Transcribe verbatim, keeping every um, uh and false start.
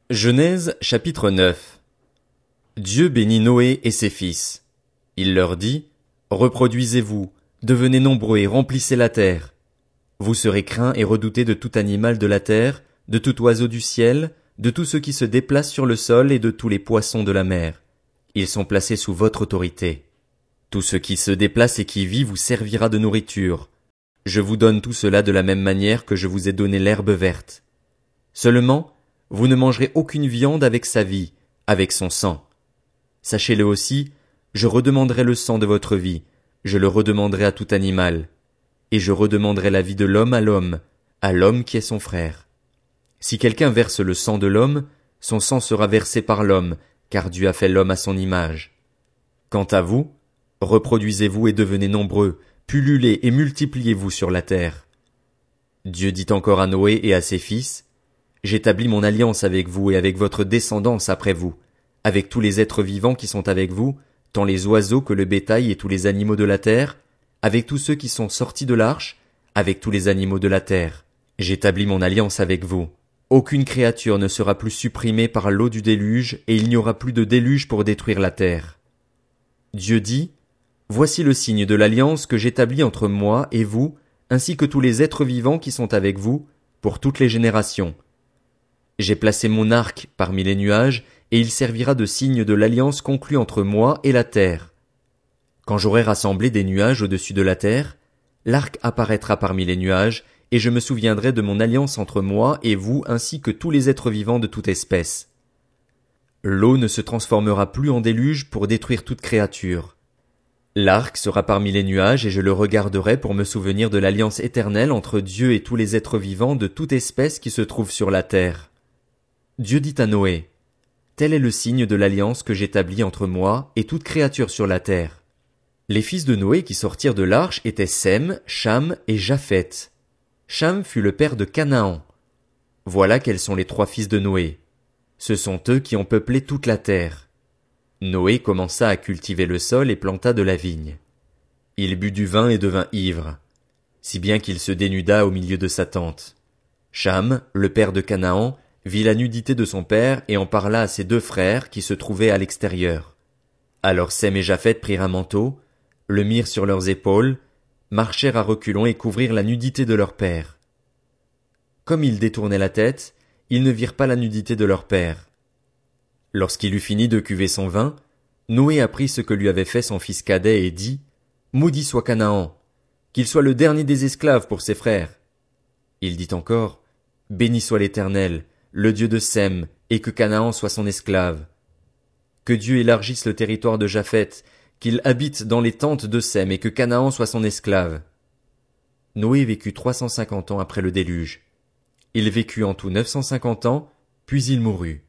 Genèse chapitre neuf. Dieu bénit Noé et ses fils. Il leur dit, Reproduisez-vous, devenez nombreux et remplissez la terre. Vous serez craints et redoutés de tout animal de la terre, de tout oiseau du ciel, de tout ce qui se déplace sur le sol et de tous les poissons de la mer. Ils sont placés sous votre autorité. Tout ce qui se déplace et qui vit vous servira de nourriture. Je vous donne tout cela de la même manière que je vous ai donné l'herbe verte. Seulement, vous ne mangerez aucune viande avec sa vie, avec son sang. Sachez-le aussi, je redemanderai le sang de votre vie, je le redemanderai à tout animal. Et je redemanderai la vie de l'homme à l'homme, à l'homme qui est son frère. Si quelqu'un verse le sang de l'homme, son sang sera versé par l'homme, car Dieu a fait l'homme à son image. Quant à vous, reproduisez-vous et devenez nombreux, pullulez et multipliez-vous sur la terre. Dieu dit encore à Noé et à ses fils, J'établis mon alliance avec vous et avec votre descendance après vous, avec tous les êtres vivants qui sont avec vous, tant les oiseaux que le bétail et tous les animaux de la terre, avec tous ceux qui sont sortis de l'arche, avec tous les animaux de la terre. J'établis mon alliance avec vous. Aucune créature ne sera plus supprimée par l'eau du déluge, et il n'y aura plus de déluge pour détruire la terre. Dieu dit, Voici le signe de l'alliance que j'établis entre moi et vous, ainsi que tous les êtres vivants qui sont avec vous, pour toutes les générations. J'ai placé mon arc parmi les nuages, et il servira de signe de l'alliance conclue entre moi et la terre. Quand j'aurai rassemblé des nuages au-dessus de la terre, l'arc apparaîtra parmi les nuages, et je me souviendrai de mon alliance entre moi et vous ainsi que tous les êtres vivants de toute espèce. L'eau ne se transformera plus en déluge pour détruire toute créature. L'arc sera parmi les nuages et je le regarderai pour me souvenir de l'alliance éternelle entre Dieu et tous les êtres vivants de toute espèce qui se trouvent sur la terre. Dieu dit à Noé, Tel est le signe de l'alliance que j'établis entre moi et toute créature sur la terre. Les fils de Noé qui sortirent de l'arche étaient Sem, Cham et Japheth. Cham fut le père de Canaan. Voilà quels sont les trois fils de Noé. Ce sont eux qui ont peuplé toute la terre. Noé commença à cultiver le sol et planta de la vigne. Il but du vin et devint ivre, si bien qu'il se dénuda au milieu de sa tente. Cham, le père de Canaan, vit la nudité de son père et en parla à ses deux frères qui se trouvaient à l'extérieur. Alors Sem et Japheth prirent un manteau, le mirent sur leurs épaules, marchèrent à reculons et couvrirent la nudité de leur père. Comme ils détournaient la tête, ils ne virent pas la nudité de leur père. Lorsqu'il eut fini de cuver son vin, Noé apprit ce que lui avait fait son fils cadet et dit, Maudit soit Canaan, qu'il soit le dernier des esclaves pour ses frères. Il dit encore, Béni soit l'Éternel, le Dieu de Sem, et que Canaan soit son esclave. Que Dieu élargisse le territoire de Japheth, qu'il habite dans les tentes de Sem et que Canaan soit son esclave. Noé vécut trois cent cinquante ans après le déluge. Il vécut en tout neuf cent cinquante ans, puis il mourut.